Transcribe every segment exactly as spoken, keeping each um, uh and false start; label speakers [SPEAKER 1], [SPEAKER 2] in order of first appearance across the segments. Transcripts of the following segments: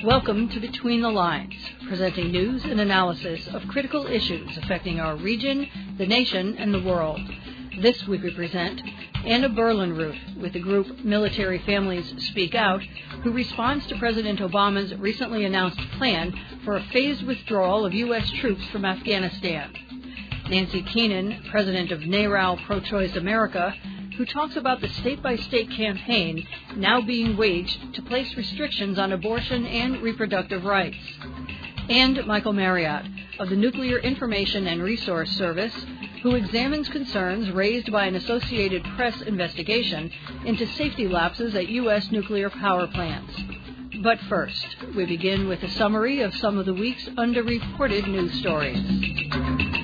[SPEAKER 1] Welcome to Between the Lines, presenting news and analysis of critical issues affecting our region, the nation, and the world. This week we present Anna Berlenruth with the group Military Families Speak Out, who responds to President Obama's recently announced plan for a phased withdrawal of U S troops from Afghanistan. Nancy Keenan, president of NARAL Pro-Choice America, who talks about the state-by-state campaign now being waged to place restrictions on abortion and reproductive rights. And Michael Marriott of the Nuclear Information and Resource Service, who examines concerns raised by an Associated Press investigation into safety lapses at U S nuclear power plants. But first, we begin with a summary of some of the week's underreported news stories.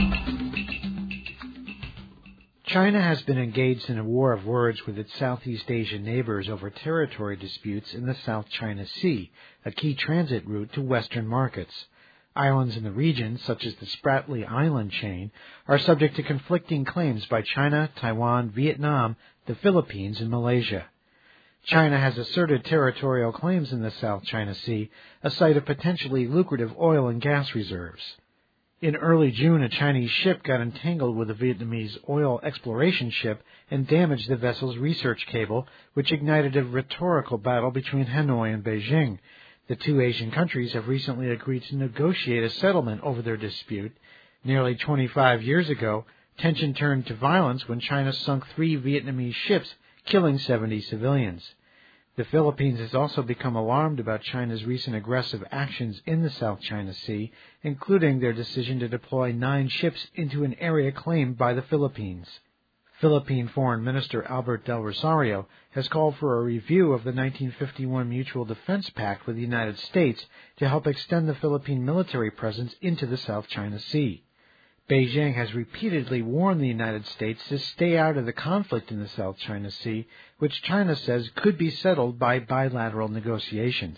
[SPEAKER 2] China has been engaged in a war of words with its Southeast Asian neighbors over territory disputes in the South China Sea, a key transit route to Western markets. Islands in the region, such as the Spratly Island chain, are subject to conflicting claims by China, Taiwan, Vietnam, the Philippines, and Malaysia. China has asserted territorial claims in the South China Sea, a site of potentially lucrative oil and gas reserves. In early June, a Chinese ship got entangled with a Vietnamese oil exploration ship and damaged the vessel's research cable, which ignited a rhetorical battle between Hanoi and Beijing. The two Asian countries have recently agreed to negotiate a settlement over their dispute. Nearly twenty-five years ago, tension turned to violence when China sunk three Vietnamese ships, killing seventy civilians. The Philippines has also become alarmed about China's recent aggressive actions in the South China Sea, including their decision to deploy nine ships into an area claimed by the Philippines. Philippine Foreign Minister Albert Del Rosario has called for a review of the nineteen fifty-one Mutual Defense Pact with the United States to help extend the Philippine military presence into the South China Sea. Beijing has repeatedly warned the United States to stay out of the conflict in the South China Sea, which China says could be settled by bilateral negotiations.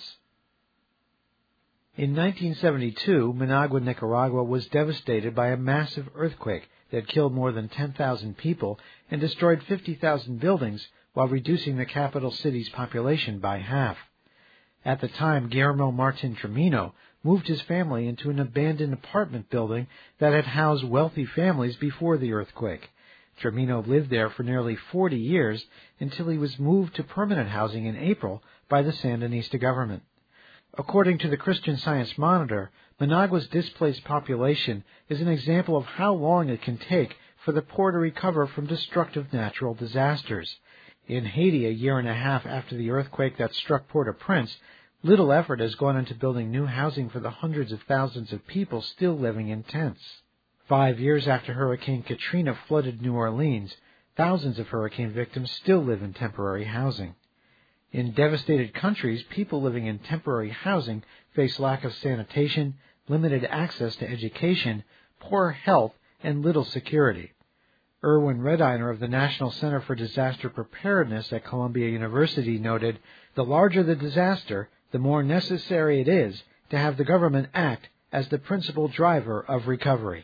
[SPEAKER 2] In nineteen seventy-two, Managua, Nicaragua was devastated by a massive earthquake that killed more than ten thousand people and destroyed fifty thousand buildings while reducing the capital city's population by half. At the time, Guillermo Martin Tremino moved his family into an abandoned apartment building that had housed wealthy families before the earthquake. Tremino lived there for nearly forty years until he was moved to permanent housing in April by the Sandinista government. According to the Christian Science Monitor, Managua's displaced population is an example of how long it can take for the poor to recover from destructive natural disasters. In Haiti, a year and a half after the earthquake that struck Port-au-Prince, little effort has gone into building new housing for the hundreds of thousands of people still living in tents. Five years after Hurricane Katrina flooded New Orleans, thousands of hurricane victims still live in temporary housing. In devastated countries, people living in temporary housing face lack of sanitation, limited access to education, poor health, and little security. Erwin Rediner of the National Center for Disaster Preparedness at Columbia University noted, "The larger the disaster, the more necessary it is to have the government act as the principal driver of recovery."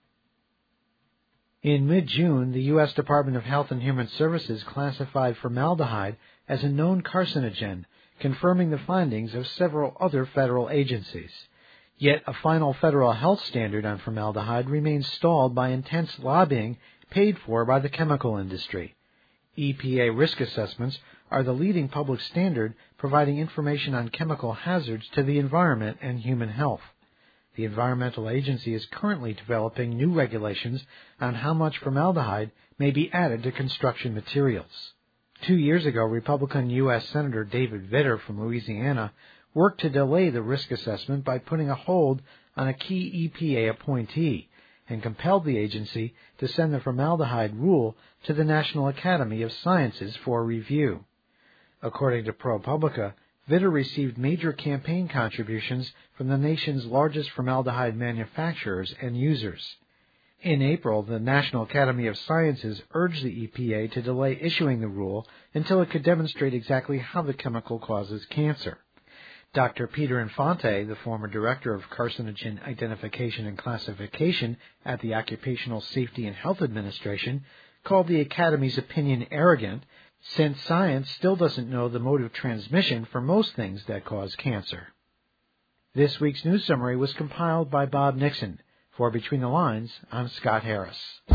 [SPEAKER 2] In mid-June, the U S Department of Health and Human Services classified formaldehyde as a known carcinogen, confirming the findings of several other federal agencies. Yet a final federal health standard on formaldehyde remains stalled by intense lobbying paid for by the chemical industry. E P A risk assessments are the leading public standard providing information on chemical hazards to the environment and human health. The Environmental Agency is currently developing new regulations on how much formaldehyde may be added to construction materials. Two years ago, Republican U S Senator David Vitter from Louisiana worked to delay the risk assessment by putting a hold on a key E P A appointee and compelled the agency to send the formaldehyde rule to the National Academy of Sciences for review. According to ProPublica, Vitter received major campaign contributions from the nation's largest formaldehyde manufacturers and users. In April, the National Academy of Sciences urged the E P A to delay issuing the rule until it could demonstrate exactly how the chemical causes cancer. Doctor Peter Infante, the former director of Carcinogen Identification and Classification at the Occupational Safety and Health Administration, called the Academy's opinion arrogant, since science still doesn't know the mode of transmission for most things that cause cancer. This week's news summary was compiled by Bob Nixon. For Between the Lines, I'm Scott Harris.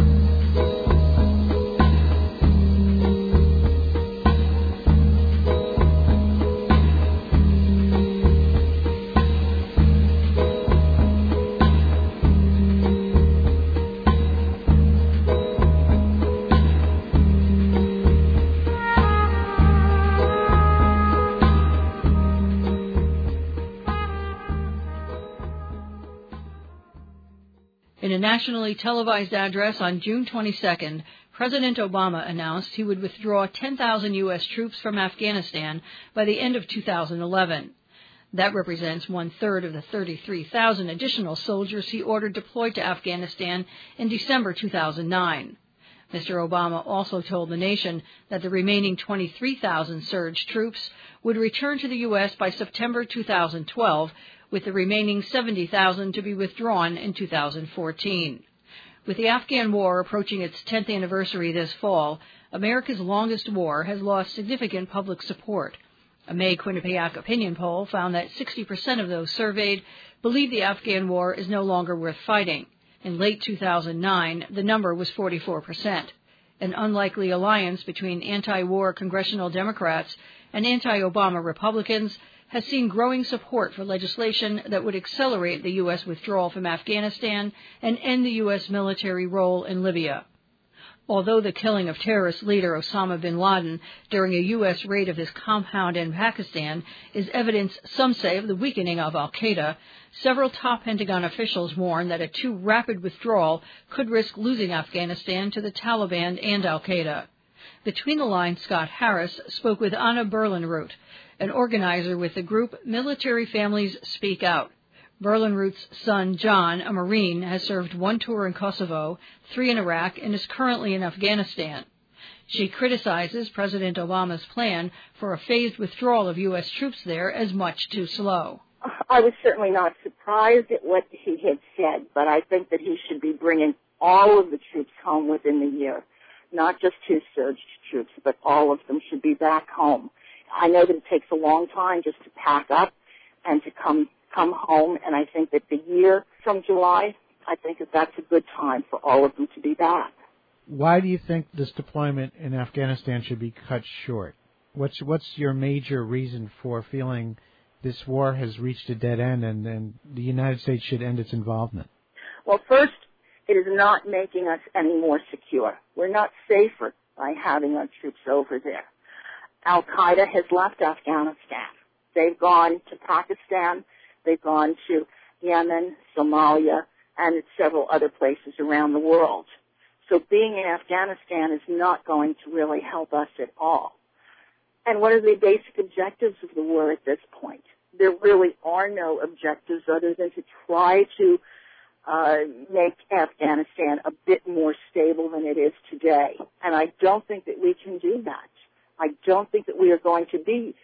[SPEAKER 1] In a nationally televised address on June twenty-second, President Obama announced he would withdraw ten thousand U S troops from Afghanistan by the end of two thousand eleven. That represents one-third of the thirty-three thousand additional soldiers he ordered deployed to Afghanistan in December two thousand nine. Mister Obama also told the nation that the remaining twenty-three thousand surge troops would return to the U S by September two thousand twelve, with the remaining seventy thousand to be withdrawn in two thousand fourteen. With the Afghan war approaching its tenth anniversary this fall, America's longest war has lost significant public support. A May Quinnipiac opinion poll found that sixty percent of those surveyed believe the Afghan war is no longer worth fighting. In late two thousand nine, the number was forty-four percent. An unlikely alliance between anti-war congressional Democrats and anti-Obama Republicans has seen growing support for legislation that would accelerate the U S withdrawal from Afghanistan and end the U S military role in Libya. Although the killing of terrorist leader Osama bin Laden during a U S raid of his compound in Pakistan is evidence, some say, of the weakening of al-Qaeda, several top Pentagon officials warn that a too rapid withdrawal could risk losing Afghanistan to the Taliban and al-Qaeda. Between the Lines, Scott Harris spoke with Anna Berlenroot, an organizer with the group Military Families Speak Out. Berlenroot's son, John, a Marine, has served one tour in Kosovo, three in Iraq, and is currently in Afghanistan. She criticizes President Obama's plan for a phased withdrawal of U S troops there as much too slow.
[SPEAKER 3] I was certainly not surprised at what he had said, but I think that he should be bringing all of the troops home within the year, not just his surge troops, but all of them should be back home. I know that it takes a long time just to pack up and to come come home, and I think that the year from July, I think that that's a good time for all of them to be back.
[SPEAKER 2] Why do you think this deployment in Afghanistan should be cut short? What's what's your major reason for feeling this war has reached a dead end and, and the United States should end its involvement?
[SPEAKER 3] Well, first, it is not making us any more secure. We're not safer by having our troops over there. Al-Qaeda has left Afghanistan. They've gone to Pakistan, they've gone to Yemen, Somalia, and several other places around the world. So being in Afghanistan is not going to really help us at all. And what are the basic objectives of the war at this point? There really are no objectives other than to try to uh, make Afghanistan a bit more stable than it is today. And I don't think that we can do that. I don't think that we are going to be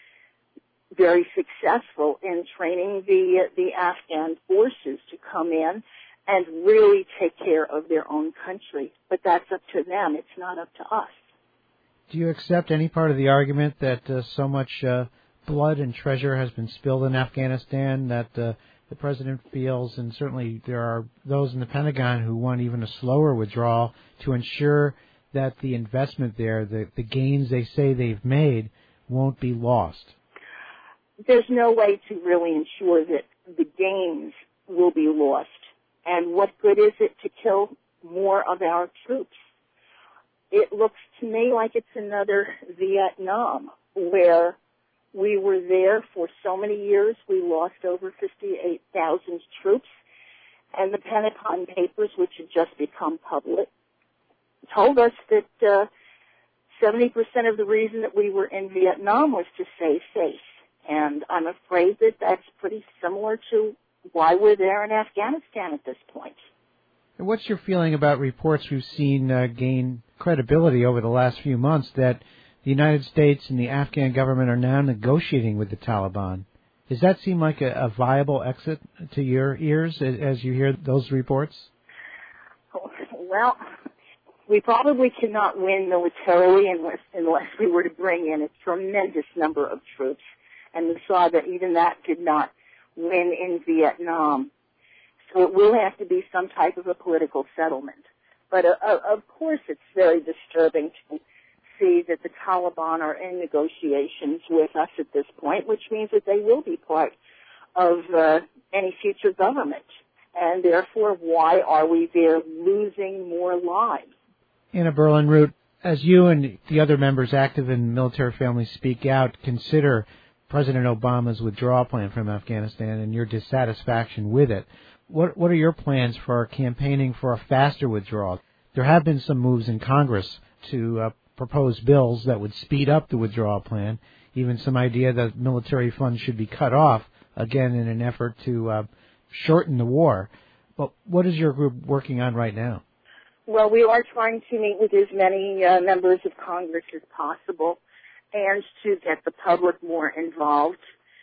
[SPEAKER 3] very successful in training the the Afghan forces to come in and really take care of their own country. But that's up to them. It's not up to us.
[SPEAKER 2] Do you accept any part of the argument that uh, so much uh, blood and treasure has been spilled in Afghanistan that uh, the president feels, and certainly there are those in the Pentagon who want even a slower withdrawal to ensure that the investment there, the, the gains they say they've made, won't be lost?
[SPEAKER 3] There's no way to really ensure that the gains will be lost. And what good is it to kill more of our troops? It looks to me like it's another Vietnam, where we were there for so many years. We lost over fifty-eight thousand troops, and the Pentagon Papers, which had just become public, told us that uh, seventy percent of the reason that we were in Vietnam was to save face. And I'm afraid that that's pretty similar to why we're there in Afghanistan at this point.
[SPEAKER 2] And what's your feeling about reports we've seen uh, gain credibility over the last few months that the United States and the Afghan government are now negotiating with the Taliban? Does that seem like a, a viable exit to your ears as you hear those reports?
[SPEAKER 3] Well, we probably cannot win militarily unless, unless we were to bring in a tremendous number of troops. And we saw that even that did not win in Vietnam. So it will have to be some type of a political settlement. But uh, of course it's very disturbing to see that the Taliban are in negotiations with us at this point, which means that they will be part of uh, any future government. And therefore, why are we there losing more lives?
[SPEAKER 2] Anna Berlin-Root, as you and the other members active in Military Families Speak Out consider President Obama's withdrawal plan from Afghanistan and your dissatisfaction with it, what what are your plans for campaigning for a faster withdrawal? There have been some moves in Congress to uh, propose bills that would speed up the withdrawal plan, even some idea that military funds should be cut off, again in an effort to uh, shorten the war. But what is your group working on right now?
[SPEAKER 3] Well, we are trying to meet with as many uh, members of Congress as possible and to get the public more involved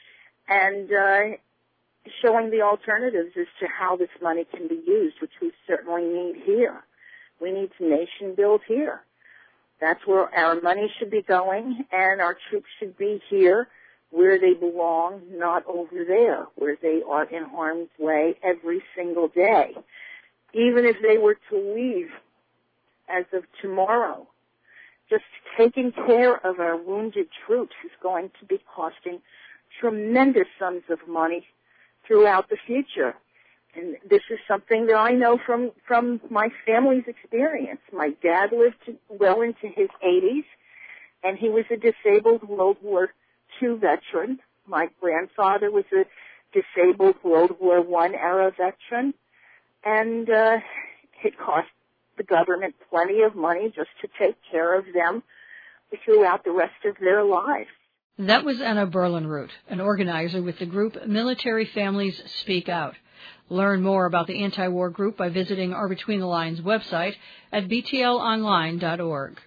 [SPEAKER 3] and uh, showing the alternatives as to how this money can be used, which we certainly need here. We need to nation build here. That's where our money should be going, and our troops should be here where they belong, not over there, where they are in harm's way every single day. Even if they were to leave as of tomorrow, just taking care of our wounded troops is going to be costing tremendous sums of money throughout the future. And this is something that I know from, from my family's experience. My dad lived to, well into his eighties, and he was a disabled World War Two veteran. My grandfather was a disabled World War One era veteran, and uh, it cost the government plenty of money just to take care of them throughout the rest of their lives.
[SPEAKER 1] That was Anna Berlin-Root, an organizer with the group Military Families Speak Out. Learn more about the anti-war group by visiting our Between the Lines website at b t l online dot org.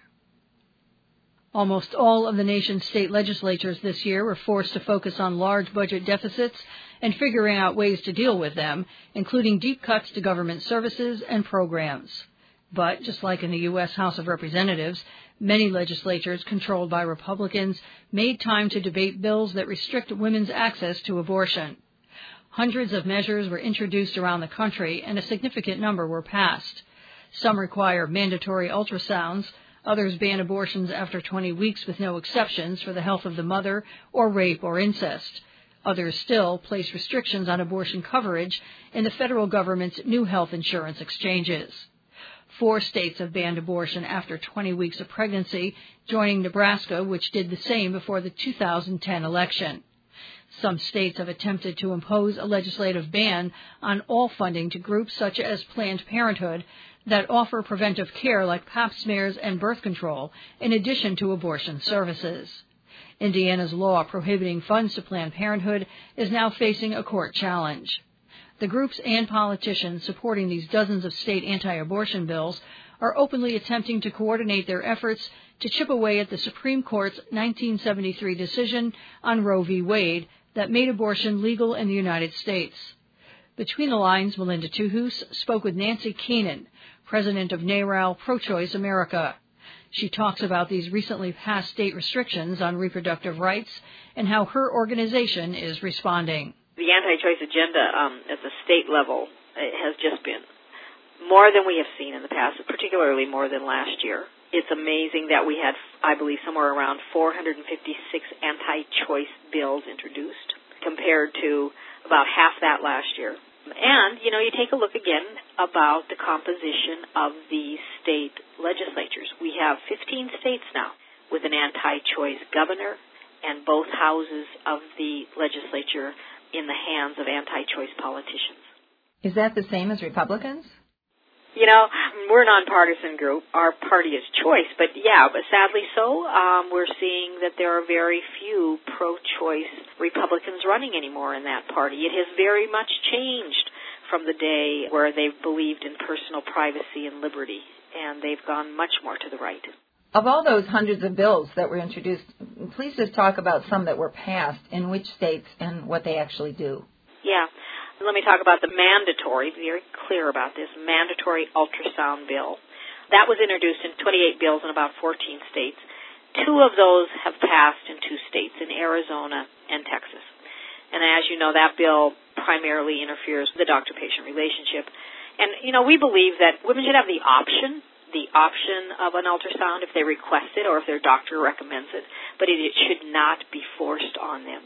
[SPEAKER 1] Almost all of the nation's state legislatures this year were forced to focus on large budget deficits and figuring out ways to deal with them, including deep cuts to government services and programs. But, just like in the U S House of Representatives, many legislatures controlled by Republicans made time to debate bills that restrict women's access to abortion. Hundreds of measures were introduced around the country, and a significant number were passed. Some require mandatory ultrasounds, others ban abortions after twenty weeks with no exceptions for the health of the mother or rape or incest. Others still place restrictions on abortion coverage in the federal government's new health insurance exchanges. Four states have banned abortion after twenty weeks of pregnancy, joining Nebraska, which did the same before the two thousand ten election. Some states have attempted to impose a legislative ban on all funding to groups such as Planned Parenthood that offer preventive care like pap smears and birth control, in addition to abortion services. Indiana's law prohibiting funds to Planned Parenthood is now facing a court challenge. The groups and politicians supporting these dozens of state anti-abortion bills are openly attempting to coordinate their efforts to chip away at the Supreme Court's nineteen seventy-three decision on Roe v. Wade that made abortion legal in the United States. Between the Lines, Melinda Tuhus spoke with Nancy Keenan, president of NARAL Pro-Choice America. She talks about these recently passed state restrictions on reproductive rights and how her organization is responding.
[SPEAKER 4] The anti-choice agenda um, at the state level has just been more than we have seen in the past, particularly more than last year. It's amazing that we had, I believe, somewhere around four hundred fifty-six anti-choice bills introduced compared to about half that last year. And, you know, you take a look again about the composition of the state legislatures. We have fifteen states now with an anti-choice governor and both houses of the legislature in the hands of anti-choice politicians.
[SPEAKER 5] Is that the same as Republicans?
[SPEAKER 4] You know, we're a nonpartisan group. Our party is choice, but yeah, but sadly so, um, we're seeing that there are very few pro-choice Republicans running anymore in that party. It has very much changed from the day where they believed in personal privacy and liberty, and they've gone much more to the right.
[SPEAKER 5] Of all those hundreds of bills that were introduced, please just talk about some that were passed, in which states, and what they actually do.
[SPEAKER 4] Yeah. Let me talk about the mandatory, very clear about this, mandatory ultrasound bill. That was introduced in twenty-eight bills in about fourteen states. Two of those have passed in two states, in Arizona and Texas. And as you know, that bill primarily interferes with the doctor-patient relationship. And, you know, we believe that women should have the option, the option of an ultrasound if they request it or if their doctor recommends it, but it, it should not be forced on them.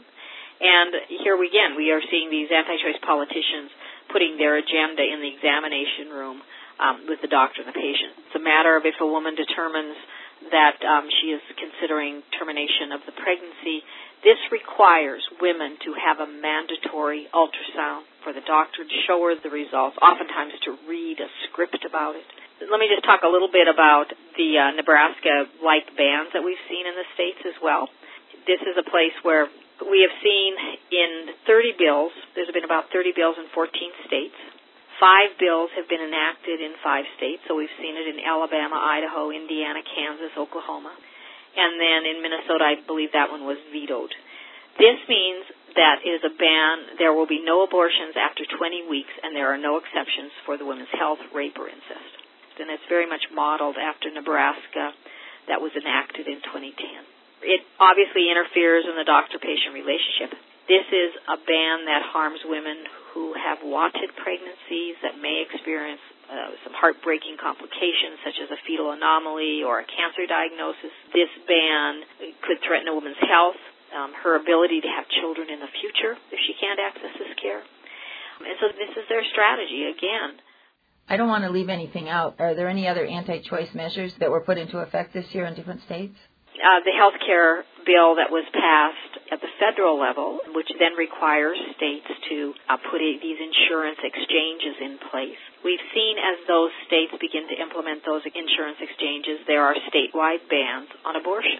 [SPEAKER 4] And here we, again, we are seeing these anti-choice politicians putting their agenda in the examination room um, with the doctor and the patient. It's a matter of if a woman determines that um, she is considering termination of the pregnancy, this requires women to have a mandatory ultrasound for the doctor to show her the results, oftentimes to read a script about it. Let me just talk a little bit about the uh, Nebraska-like bans that we've seen in the states as well. This is a place where we have seen in thirty bills, there's been about thirty bills in fourteen states. Five bills have been enacted in five states, so we've seen it in Alabama, Idaho, Indiana, Kansas, Oklahoma. And then in Minnesota, I believe that one was vetoed. This means that it is a ban. There will be no abortions after twenty weeks, and there are no exceptions for the women's health, rape, or incest. And it's very much modeled after Nebraska that was enacted in twenty ten. It obviously interferes in the doctor-patient relationship. This is a ban that harms women who have wanted pregnancies that may experience uh, some heartbreaking complications such as a fetal anomaly or a cancer diagnosis. This ban could threaten a woman's health, um, her ability to have children in the future if she can't access this care. And so this is their strategy again.
[SPEAKER 5] I don't want to leave anything out. Are there any other anti-choice measures that were put into effect this year in different states?
[SPEAKER 4] Uh, the health care bill that was passed at the federal level, which then requires states to uh, put a, these insurance exchanges in place. We've seen as those states begin to implement those insurance exchanges, there are statewide bans on abortion.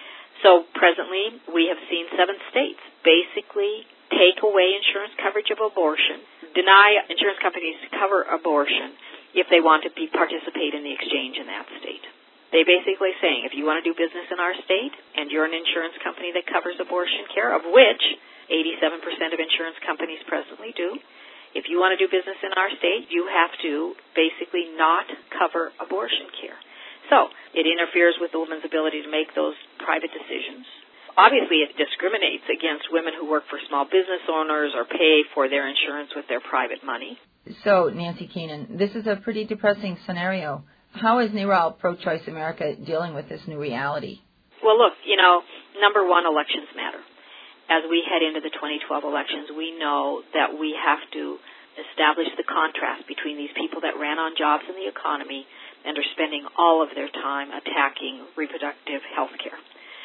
[SPEAKER 4] So presently, we have seen seven states basically take away insurance coverage of abortion, deny insurance companies to cover abortion if they want to be, participate in the exchange in that state. They basically saying, if you want to do business in our state and you're an insurance company that covers abortion care, of which eighty-seven percent of insurance companies presently do, if you want to do business in our state, you have to basically not cover abortion care. So it interferes with the woman's ability to make those private decisions. Obviously, it discriminates against women who work for small business owners or pay for their insurance with their private money.
[SPEAKER 5] So, Nancy Keenan, this is a pretty depressing scenario. How is NARAL Pro-Choice America dealing with this new reality?
[SPEAKER 4] Well, look, you know, number one, elections matter. As we head into the twenty twelve elections, we know that we have to establish the contrast between these people that ran on jobs in the economy and are spending all of their time attacking reproductive health care.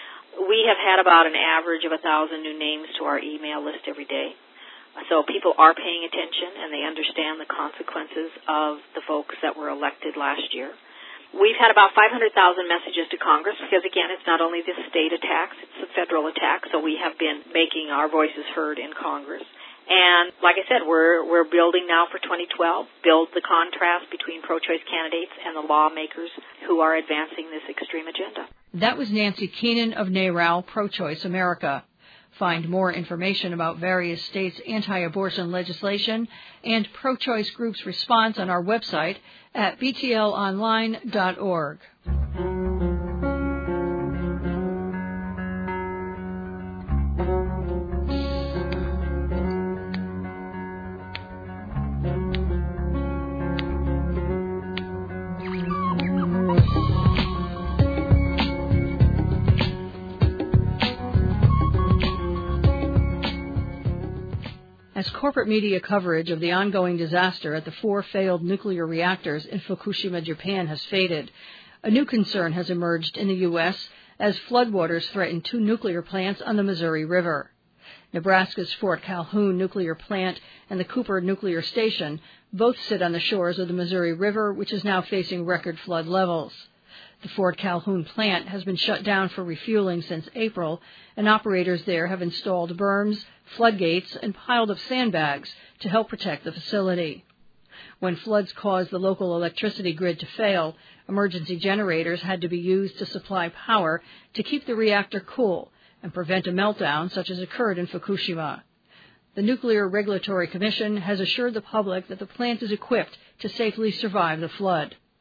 [SPEAKER 4] We have had about an average of one thousand new names to our email list every day. So people are paying attention, and they understand the consequences of the folks that were elected last year. We've had about five hundred thousand messages to Congress because, again, it's not only the state attacks, it's the federal attack, so we have been making our voices heard in Congress. And like I said, we're we're building now for twenty twelve, build the contrast between pro-choice candidates and the lawmakers who are advancing this extreme agenda.
[SPEAKER 1] That was Nancy Keenan of NARAL Pro-Choice America. Find more information about various states' anti-abortion legislation and pro-choice groups' response on our website at b t l online dot org. As corporate media coverage of the ongoing disaster at the four failed nuclear reactors in Fukushima, Japan has faded, a new concern has emerged in the U S as floodwaters threaten two nuclear plants on the Missouri River. Nebraska's Fort Calhoun nuclear plant and the Cooper nuclear station both sit on the shores of the Missouri River, which is now facing record flood levels. The Fort Calhoun plant has been shut down for refueling since April, and operators there have installed berms, floodgates, and piled up sandbags to help protect the facility. When floods caused the local electricity grid to fail, emergency generators had to be used to supply power to keep the reactor cool and prevent a meltdown such as occurred in Fukushima. The Nuclear Regulatory Commission has assured the public that the plant is equipped to safely survive the flood.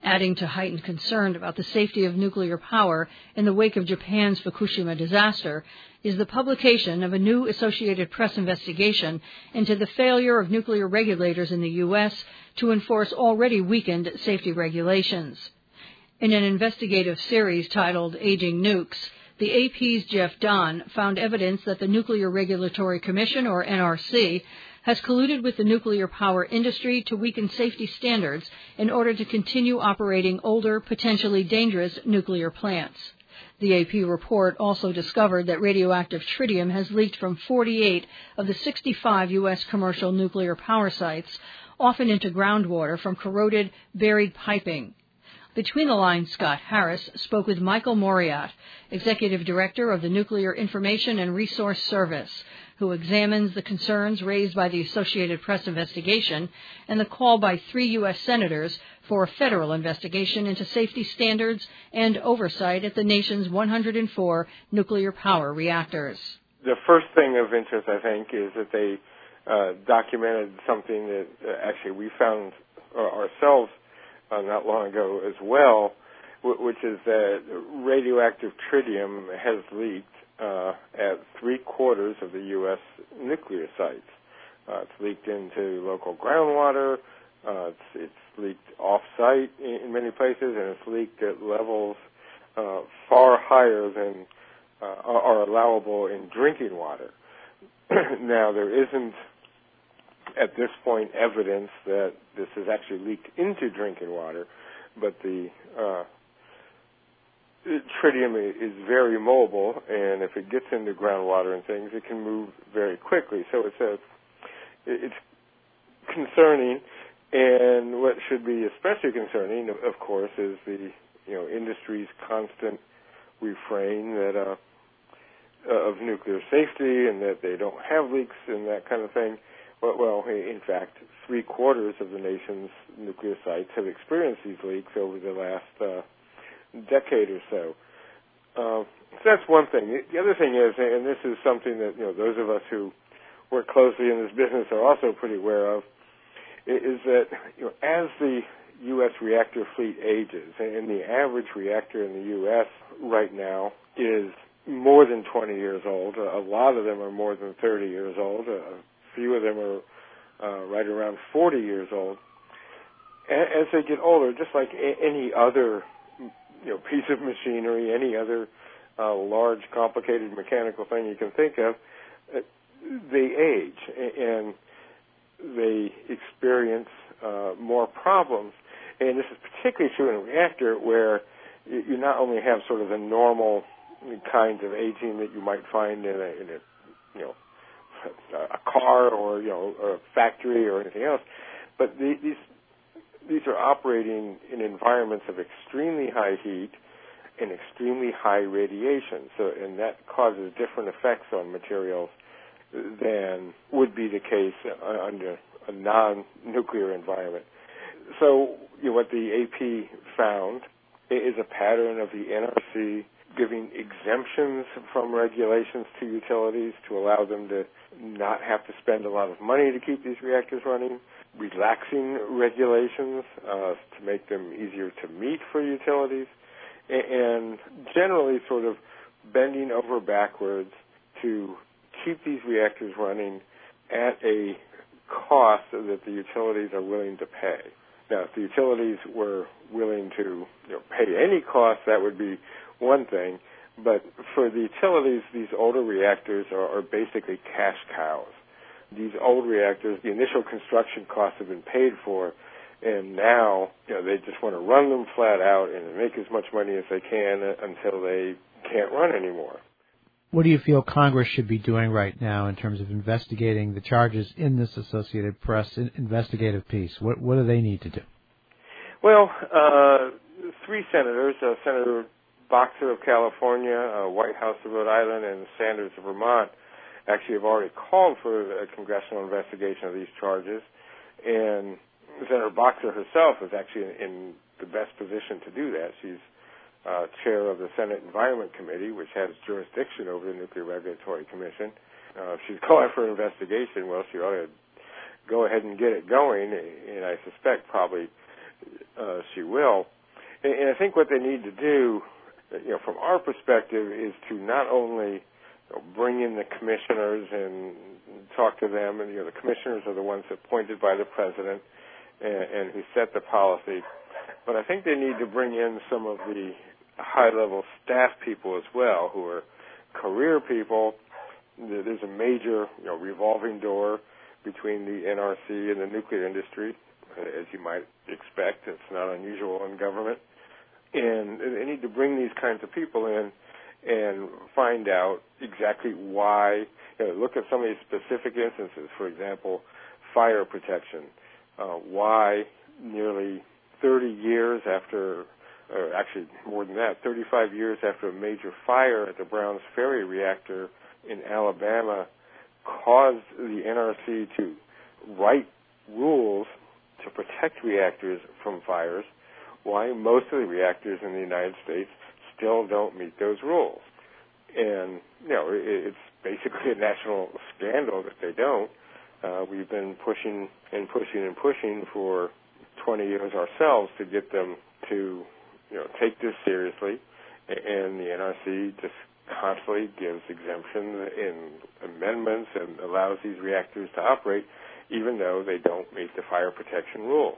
[SPEAKER 1] Adding to heightened concern about the safety of nuclear power in the wake of Japan's Fukushima disaster is the publication of a new Associated Press investigation into the failure of nuclear regulators in the U S to enforce already weakened safety regulations. In an investigative series titled Aging Nukes, the A P's Jeff Don found evidence that the Nuclear Regulatory Commission, or N R C, has colluded with the nuclear power industry to weaken safety standards in order to continue operating older, potentially dangerous nuclear plants. The A P report also discovered that radioactive tritium has leaked from forty-eight of the sixty-five U S commercial nuclear power sites, often into groundwater from corroded, buried piping. Between the Lines, Scott Harris spoke with Michael Moriat, Executive Director of the Nuclear Information and Resource Service, who examines the concerns raised by the Associated Press investigation and the call by three U S senators for a federal investigation into safety standards and oversight at the nation's one hundred four nuclear power reactors.
[SPEAKER 6] The first thing of interest, I think, is that they uh, documented something that uh, actually we found uh, ourselves uh, not long ago as well, w- which is that radioactive tritium has leaked Uh, at three quarters of the U S nuclear sites. Uh, it's leaked into local groundwater, uh, it's, it's leaked off-site in, in many places, and it's leaked at levels uh, far higher than uh, are, are allowable in drinking water. Now, there isn't, at this point, evidence that this has actually leaked into drinking water, but the uh, tritium is very mobile, and if it gets into groundwater and things, it can move very quickly. So it's a, it's concerning, and what should be especially concerning, of course, is the you know industry's constant refrain that uh, of nuclear safety and that they don't have leaks and that kind of thing. Well, well, in fact, three quarters of the nation's nuclear sites have experienced these leaks over the last Uh, decade or so. Uh, so that's one thing. The other thing is, and this is something that you know those of us who work closely in this business are also pretty aware of, is that you know as the U S reactor fleet ages, and the average reactor in the U S right now is more than twenty years old. A lot of them are more than thirty years old. A few of them are uh, right around forty years old. As they get older, just like any other you know, piece of machinery, any other uh, large, complicated mechanical thing you can think of, uh, they age and they experience uh, more problems. And this is particularly true in a reactor where you not only have sort of the normal kinds of aging that you might find in a, in a you know, a car or, you know, a factory or anything else, but the, these These are operating in environments of extremely high heat and extremely high radiation. So, and that causes different effects on materials than would be the case under a non-nuclear environment. So, you know, what the A P found is a pattern of the N R C giving exemptions from regulations to utilities to allow them to not have to spend a lot of money to keep these reactors running, relaxing regulations uh, to make them easier to meet for utilities, and generally sort of bending over backwards to keep these reactors running at a cost that the utilities are willing to pay. Now, if the utilities were willing to you know, pay any cost, that would be one thing, but for the utilities, these older reactors are, are basically cash cows. These old reactors, the initial construction costs have been paid for, and now you know they just want to run them flat out and make as much money as they can until they can't run anymore.
[SPEAKER 2] What do you feel Congress should be doing right now in terms of investigating the charges in this Associated Press investigative piece? What what do they need to do?
[SPEAKER 6] Well, uh, three senators, uh, Senator Boxer of California, uh, Whitehouse of Rhode Island, and Sanders of Vermont, actually have already called for a congressional investigation of these charges, and Senator Boxer herself is actually in, in the best position to do that. She's uh, chair of the Senate Environment Committee, which has jurisdiction over the Nuclear Regulatory Commission. Uh, if she's calling for an investigation, well, she ought to go ahead and get it going, and I suspect probably uh, she will. And, and I think what they need to do, you know, from our perspective, is to not only you know, bring in the commissioners and talk to them, and you know, the commissioners are the ones appointed by the president and, and who set the policy, but I think they need to bring in some of the high-level staff people as well, who are career people. There's a major, you know, revolving door between the N R C and the nuclear industry, as you might expect. It's not unusual in government. And they need to bring these kinds of people in and find out exactly why. You know, look at some of these specific instances. For example, fire protection. Uh, why nearly thirty years after, or actually more than that, thirty-five years after a major fire at the Browns Ferry reactor in Alabama caused the N R C to write rules to protect reactors from fires, why most of the reactors in the United States still don't meet those rules. And, you know, it's basically a national scandal that they don't. Uh, we've been pushing and pushing and pushing for twenty years ourselves to get them to, you know, take this seriously, and the N R C just constantly gives exemptions and amendments and allows these reactors to operate even though they don't meet the fire protection rules.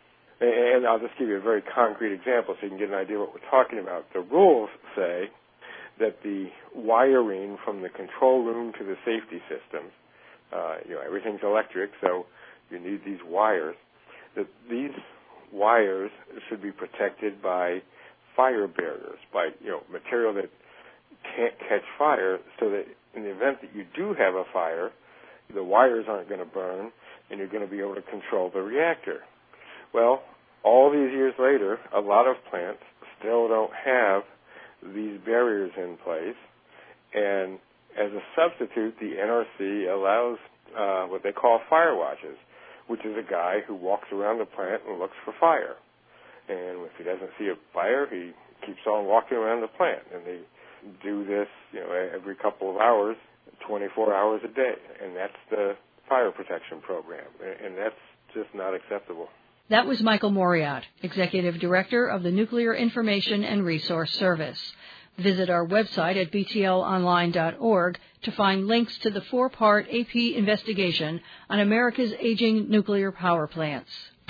[SPEAKER 6] And I'll just give you a very concrete example so you can get an idea of what we're talking about. The rules say that the wiring from the control room to the safety systems, uh, you know, everything's electric, so you need these wires, that these wires should be protected by fire barriers, by, you know, material that can't catch fire, so that in the event that you do have a fire, the wires aren't going to burn and you're going to be able to control the reactor. Well, all these years later, a lot of plants still don't have these barriers in place, and as a substitute, the N R C allows uh, what they call fire watches, which is a guy who walks around the plant and looks for fire. And if he doesn't see a fire, he keeps on walking around the plant, and they do this, you know, every couple of hours, twenty-four hours a day, and that's the fire protection program, and that's just not acceptable.
[SPEAKER 1] That was Michael Moriat, Executive Director of the Nuclear Information and Resource Service. Visit our website at b t l online dot org to find links to the four-part A P investigation on America's aging nuclear power plants.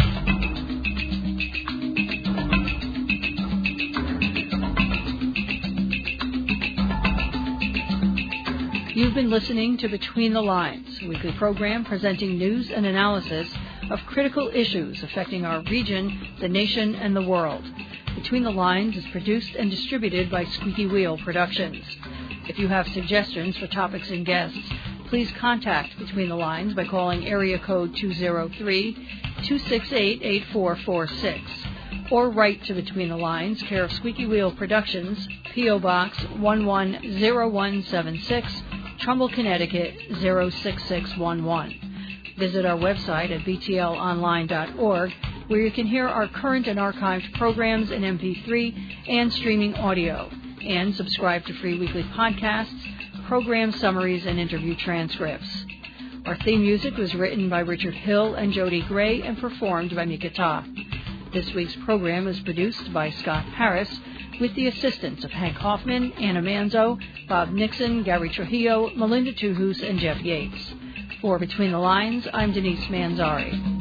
[SPEAKER 1] You've been listening to Between the Lines, a weekly program presenting news and analysis of critical issues affecting our region, the nation, and the world. Between the Lines is produced and distributed by Squeaky Wheel Productions. If you have suggestions for topics and guests, please contact Between the Lines by calling area code two oh three, two six eight, eight four four six or write to Between the Lines, care of Squeaky Wheel Productions, P O. Box one one zero one seven six, Trumbull, Connecticut zero six six one one. Visit our website at b t l online dot org, where you can hear our current and archived programs in M P three and streaming audio, and subscribe to free weekly podcasts, program summaries, and interview transcripts. Our theme music was written by Richard Hill and Jody Gray and performed by Mika Ta. This week's program was produced by Scott Harris, with the assistance of Hank Hoffman, Anna Manzo, Bob Nixon, Gary Trujillo, Melinda Tuhus, and Jeff Yates. For Between the Lines, I'm Denise Manzari.